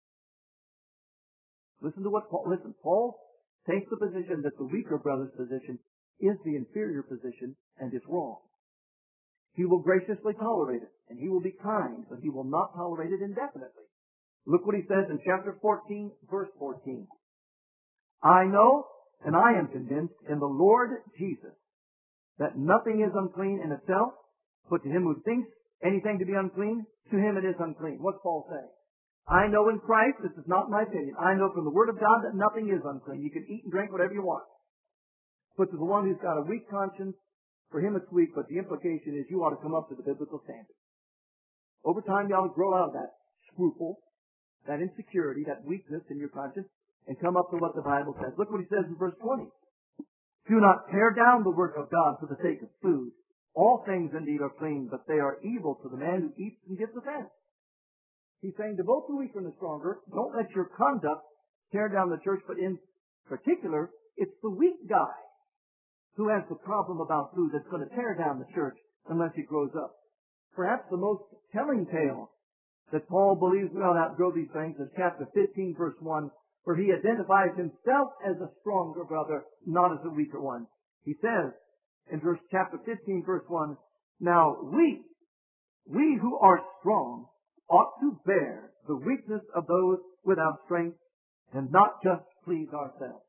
Paul takes the position that the weaker brother's position is the inferior position and is wrong. He will graciously tolerate it, and he will be kind, but he will not tolerate it indefinitely. Look what he says in chapter 14, verse 14. I know, and I am convinced in the Lord Jesus, that nothing is unclean in itself, but to him who thinks anything to be unclean, to him it is unclean. What's Paul saying? I know in Christ, this is not my opinion, I know from the Word of God that nothing is unclean. You can eat and drink whatever you want. But to the one who's got a weak conscience, for him it's weak, but the implication is you ought to come up to the biblical standard. Over time, you ought to grow out of that scruple, that insecurity, that weakness in your conscience, and come up to what the Bible says. Look what he says in verse 20. Do not tear down the work of God for the sake of food. All things indeed are clean, but they are evil to the man who eats and gives offense. He's saying to both the weaker and the stronger, don't let your conduct tear down the church, but in particular, it's the weak guy who has the problem about food that's going to tear down the church unless he grows up. Perhaps the most telling tale that Paul believes we ought to outgrow these things is chapter 15, verse 1, where he identifies himself as a stronger brother, not as a weaker one. He says in chapter 15, verse 1, "Now we who are strong ought to bear the weakness of those without strength and not just please ourselves."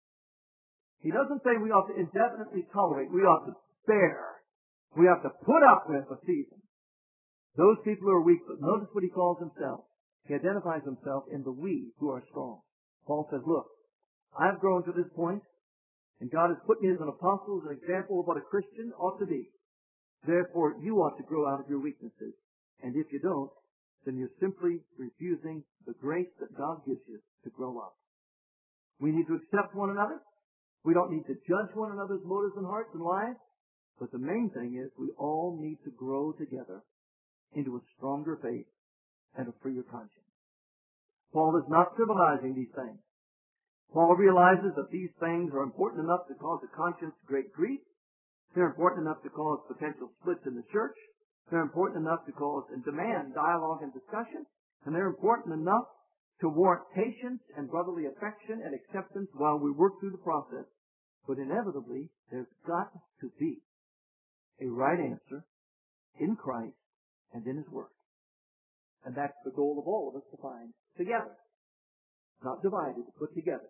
He doesn't say we ought to indefinitely tolerate. We ought to bear. We have to put up with a season those people who are weak. But notice what he calls himself. He identifies himself in the we who are strong. Paul says, look, I've grown to this point, and God has put me as an apostle, as an example of what a Christian ought to be. Therefore, you ought to grow out of your weaknesses. And if you don't, then you're simply refusing the grace that God gives you to grow up. We need to accept one another. We don't need to judge one another's motives and hearts and lives. But the main thing is we all need to grow together into a stronger faith and a freer conscience. Paul is not trivializing these things. Paul realizes that these things are important enough to cause a conscience great grief. They're important enough to cause potential splits in the church. They're important enough to cause and demand dialogue and discussion. And they're important enough to warrant patience and brotherly affection and acceptance while we work through the process. But inevitably, there's got to be a right answer in Christ and in His Word. And that's the goal of all of us to find together. Not divided, but together.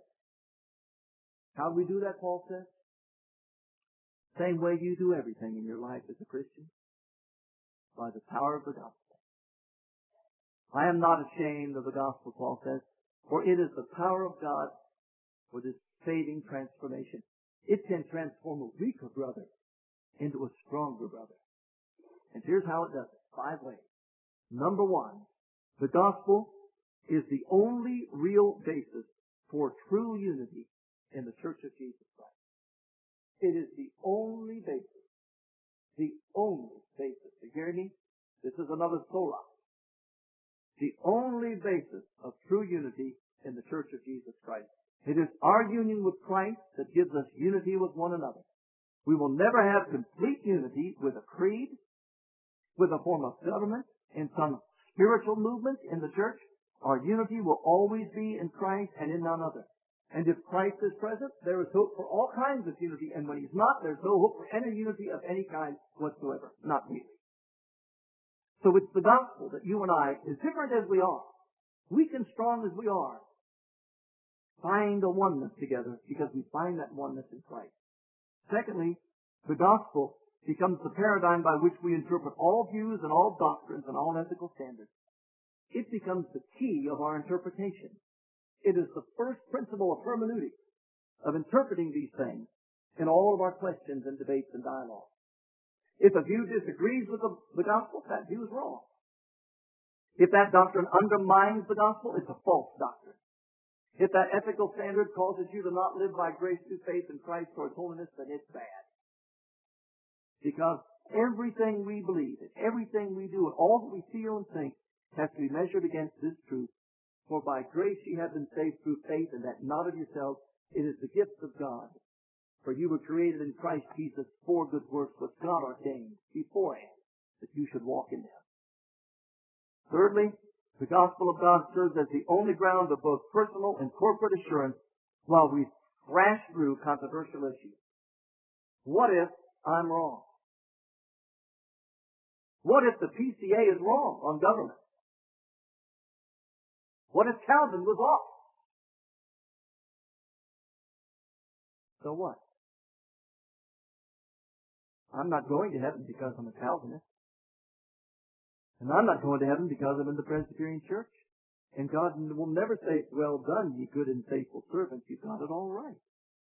How do we do that, Paul says? Same way you do everything in your life as a Christian. By the power of the gospel. I am not ashamed of the gospel, Paul says, for it is the power of God for this saving transformation. It can transform a weaker brother into a stronger brother. And here's how it does it. 5 ways. Number 1, the gospel is the only real basis for true unity in the Church of Jesus Christ. It is the only basis. The only basis. You hear me? This is another sola. The only basis of true unity in the Church of Jesus Christ. It is our union with Christ that gives us unity with one another. We will never have complete unity with a creed, with a form of government, in some spiritual movement in the church. Our unity will always be in Christ and in none other. And if Christ is present, there is hope for all kinds of unity. And when He's not, there's no hope for any unity of any kind whatsoever. Not really. So it's the gospel that you and I, as different as we are, weak and strong as we are, find a oneness together because we find that oneness in Christ. Secondly, the gospel becomes the paradigm by which we interpret all views and all doctrines and all ethical standards. It becomes the key of our interpretation. It is the first principle of hermeneutics, of interpreting these things in all of our questions and debates and dialogue. If a view disagrees with the gospel, that view is wrong. If that doctrine undermines the gospel, it's a false doctrine. If that ethical standard causes you to not live by grace through faith in Christ towards holiness, then it's bad. Because everything we believe, and everything we do, and all that we feel and think has to be measured against this truth. For by grace ye have been saved through faith, and that not of yourselves. It is the gift of God. For you were created in Christ Jesus for good works, which God ordained beforehand that you should walk in them. Thirdly, the gospel of God serves as the only ground of both personal and corporate assurance while we thrash through controversial issues. What if I'm wrong? What if the PCA is wrong on government? What if Calvin was off? So what? I'm not going to heaven because I'm a Calvinist. And I'm not going to heaven because I'm in the Presbyterian Church. And God will never say, well done, ye good and faithful servants. You got it all right.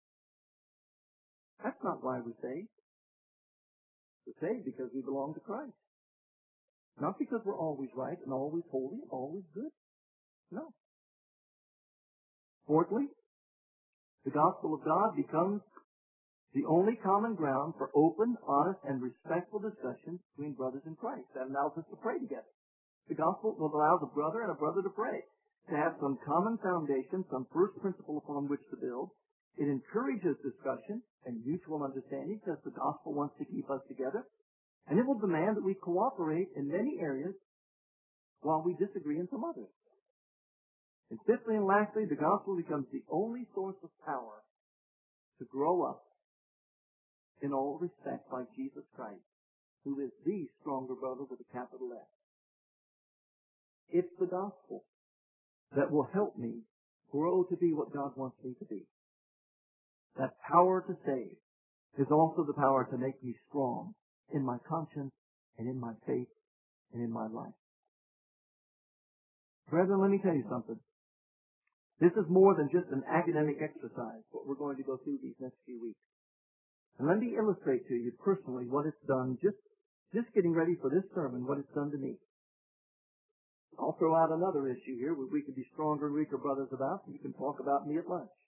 That's not why we're saved. We're saved because we belong to Christ. Not because we're always right and always holy and always good. No. Fourthly, the gospel of God becomes the only common ground for open, honest, and respectful discussions between brothers in Christ. That allows us to pray together. The gospel will allow a brother and a brother to pray, to have some common foundation, some first principle upon which to build. It encourages discussion and mutual understanding because the gospel wants to keep us together. And it will demand that we cooperate in many areas while we disagree in some others. And fifthly and lastly, the gospel becomes the only source of power to grow up in all respects like Jesus Christ, who is the stronger brother with a capital S. It's the gospel that will help me grow to be what God wants me to be. That power to save is also the power to make me strong in my conscience and in my faith and in my life. Brethren, let me tell you something. This is more than just an academic exercise, what we're going to go through these next few weeks. And let me illustrate to you personally what it's done, just getting ready for this sermon, what it's done to me. I'll throw out another issue here where we can be stronger and weaker brothers about, and you can talk about me at lunch.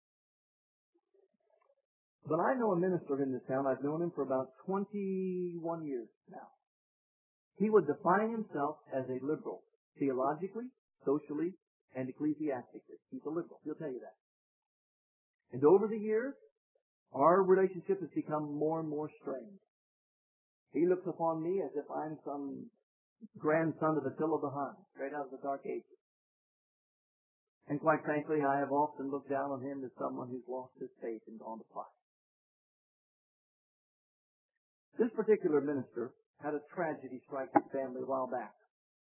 But I know a minister in this town. I've known him for about 21 years now. He would define himself as a liberal, theologically, socially, and ecclesiastically. He's a liberal. He'll tell you that. And over the years, our relationship has become more and more strained. He looks upon me as if I'm some grandson of Attila the Hun, straight out of the Dark Ages. And quite frankly, I have often looked down on him as someone who's lost his faith and gone to pot. This particular minister had a tragedy strike his family a while back.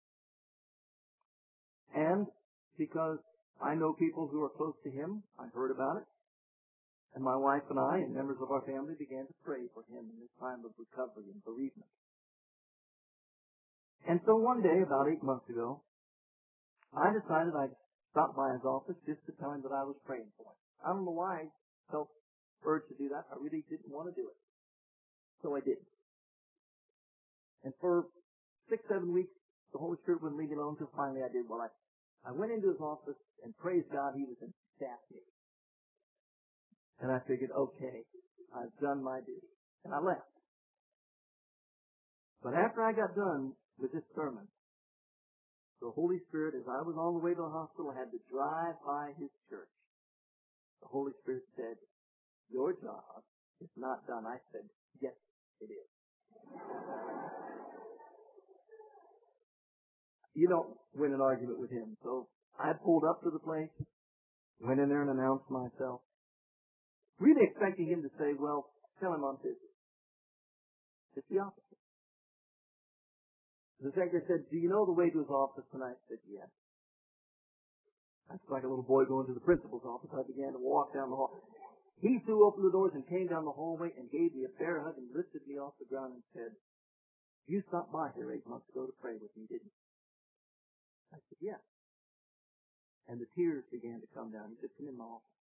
And because I know people who are close to him, I heard about it. And my wife and I and members of our family began to pray for him in this time of recovery and bereavement. And so one day, about 8 months ago, I decided I'd stop by his office just to tell him that I was praying for him. I don't know why I felt urged to do that. I really didn't want to do it. So I didn't. And for 6-7 weeks, the Holy Spirit wouldn't leave me alone until finally I did. Well, I went into his office and praise God, he was in staff meeting. And I figured, okay, I've done my duty. And I left. But after I got done with this sermon, the Holy Spirit, as I was on the way to the hospital, I had to drive by his church. The Holy Spirit said, your job is not done. I said, yes, it is. You don't win an argument with him. So I pulled up to the place, went in there and announced myself, really expecting him to say, well, tell him I'm busy. It's the opposite. The secretary said, do you know the way to his office tonight? I said, yes. That's like a little boy going to the principal's office. I began to walk down the hall. He threw open the doors and came down the hallway and gave me a bear hug and lifted me off the ground and said, you stopped by here 8 months ago to pray with me, didn't you? I said, yes. And the tears began to come down. He said, come in my office.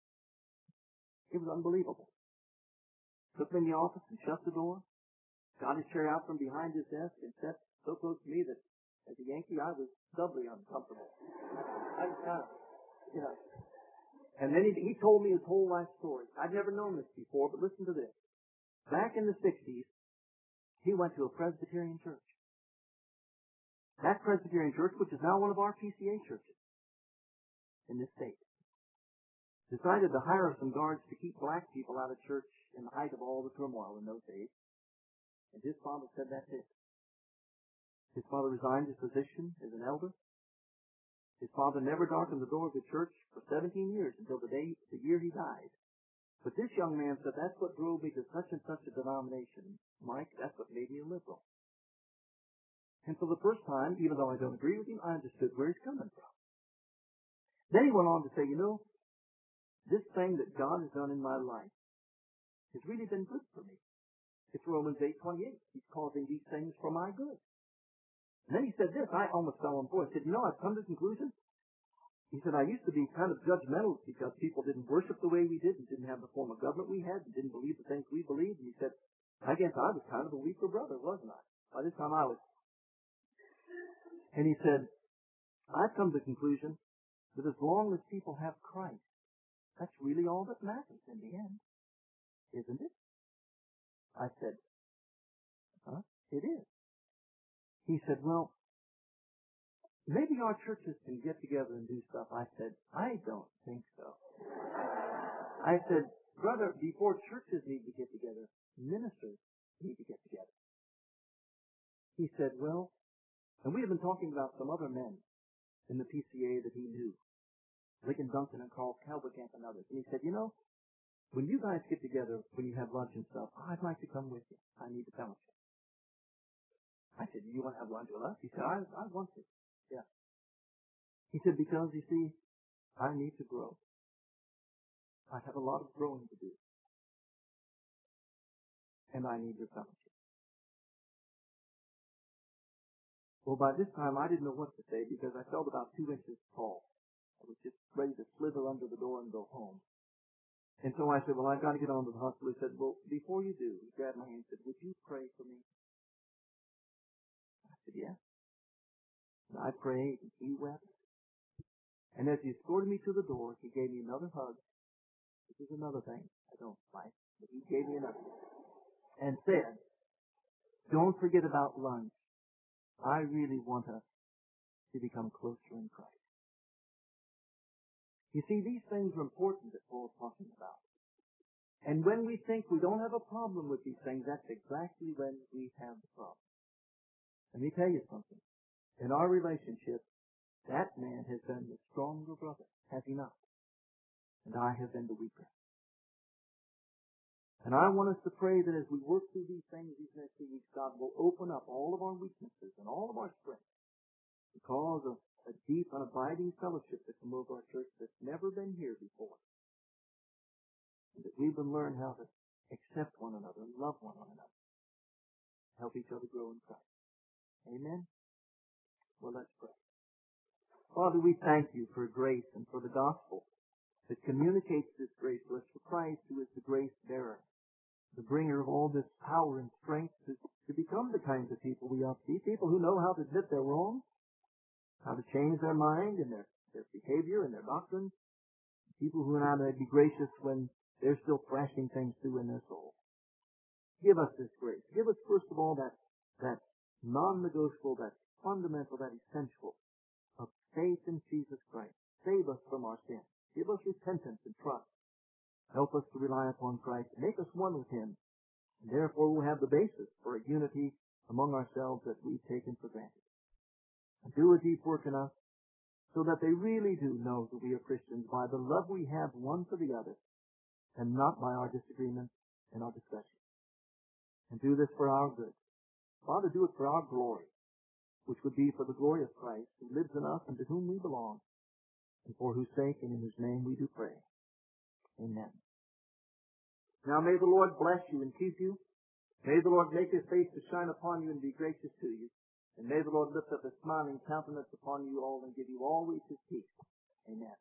It was unbelievable. Took me in the office and shut the door, got his chair out from behind his desk and sat so close to me that as a Yankee I was doubly uncomfortable. I was kind of, you know. And then he told me his whole life story. I'd never known this before, but listen to this. Back in the 60s, he went to a Presbyterian church. That Presbyterian church, which is now one of our PCA churches in this state, decided to hire some guards to keep black people out of church in the height of all the turmoil in those days. And his father said that's it. His father resigned his position as an elder. His father never darkened the door of the church for 17 years until the year he died. But this young man said, that's what drove me to such and such a denomination. Mike, that's what made me a liberal. And for the first time, even though I don't agree with him, I understood where he's coming from. Then he went on to say, you know, this thing that God has done in my life has really been good for me. It's Romans 8:28. He's causing these things for my good. And then he said this, I almost fell on board. He said, you know, I've come to the conclusion. He said, I used to be kind of judgmental because people didn't worship the way we did and didn't have the form of government we had and didn't believe the things we believed. And he said, I guess I was kind of a weaker brother, wasn't I? By this time I was. And he said, I've come to the conclusion that as long as people have Christ, that's really all that matters in the end, isn't it? I said, it is. He said, well, maybe our churches can get together and do stuff. I said, I don't think so. I said, brother, before churches need to get together, ministers need to get together. He said, well, and we have been talking about some other men in the PCA that he knew Lincoln Duncan and Carl Calverkamp and others. And he said, when you guys get together, when you have lunch and stuff, I'd like to come with you. I need the fellowship. I said, do you want to have lunch with us? He said, I want to. Yeah. He said, because, you see, I need to grow. I have a lot of growing to do. And I need your fellowship. Well, by this time, I didn't know what to say because I felt about 2 inches tall. I was just ready to slither under the door and go home. And so I said, well, I've got to get on to the hospital. He said, well, before you do, he grabbed my hand and said, would you pray for me? I said, yeah. And I prayed, and he wept. And as he escorted me to the door, he gave me another hug. This is another thing I don't like, but he gave me another. And said, don't forget about lunch. I really want us to become closer in Christ. You see, these things are important that Paul's talking about. And when we think we don't have a problem with these things, that's exactly when we have the problem. Let me tell you something. In our relationship, that man has been the stronger brother, has he not? And I have been the weaker. And I want us to pray that as we work through these things these next few weeks, God will open up all of our weaknesses and all of our strengths because of a deep and abiding fellowship that come over our church that's never been here before. And that we will learn how to accept one another and love one another. Help each other grow in Christ. Amen? Well, let's pray. Father, we thank you for grace and for the gospel that communicates this grace to us, for Christ, who is the grace bearer, the bringer of all this power and strength to become the kinds of people we ought to be, people who know how to admit their wrong, how to change their mind and their behavior and their doctrine, people who are not be gracious when they're still thrashing things through in their soul. Give us this grace. Give us, first of all, that non-negotiable, that fundamental, that essential of faith in Jesus Christ. Save us from our sins. Give us repentance and trust. Help us to rely upon Christ. Make us one with Him. And therefore we'll have the basis for a unity among ourselves that we've taken for granted. And do a deep work in us so that they really do know that we are Christians by the love we have one for the other and not by our disagreements and our discussions. And do this for our good. Father, do it for our glory, which would be for the glory of Christ, who lives in us and to whom we belong, and for whose sake and in whose name we do pray. Amen. Now may the Lord bless you and keep you. May the Lord make His face to shine upon you and be gracious to you. And may the Lord lift up a smiling countenance upon you all and give you always His peace. Amen.